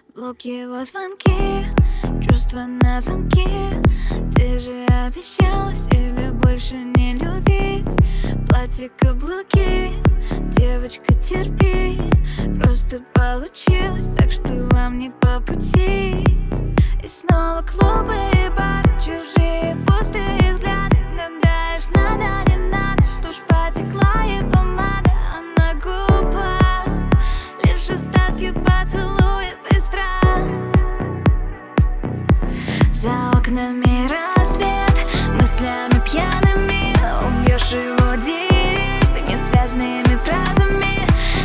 Блок его звонки, чувства на замке. Ты же обещала себя больше не любить. Платье, каблуки, девочка, терпи. Просто получилось так, что вам не по пути. И снова клубы и бары, чужие пустые взгляды. Гадаешь, надо, не надо, тушь потекла и помада, а на губах лишь остатки поцелуев и страх. За окнами рассвет, мыслями пьяными убьешь его директ несвязными фразами.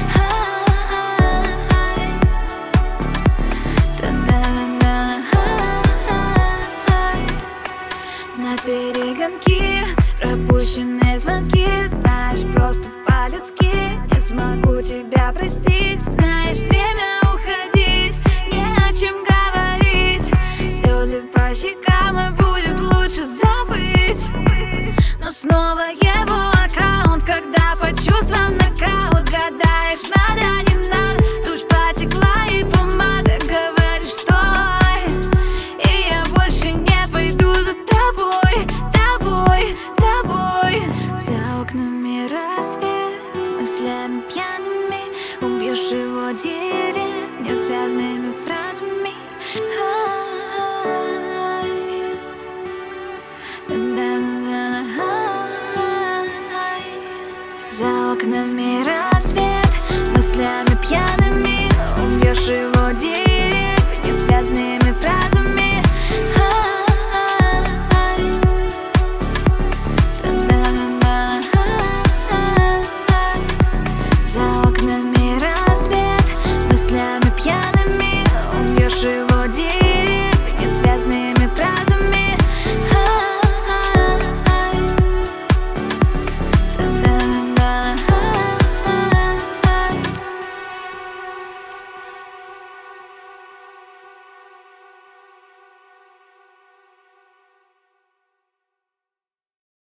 На перегонки, пропущенные звонки. Знаешь, просто по-людски не смогу тебя простить. Знаешь, время уходить, не о чем говорить. Слезы по щекам, и будет лучше забыть. Но снова его аккаунт, когда по чувствам нокаут. Гадаешь, надо, не надо, тушь потекла и помада. Говоришь, стой, и я больше не пойду за тобой, тобой, тобой. За окнами рассвет, мыслями пьяными убьешь его директ несвязными фразами. За окнами рассвет, мыслями пьяными убьешь его директ несвязными фразами. За окнами рассвет, мыслями пьяными убьешь его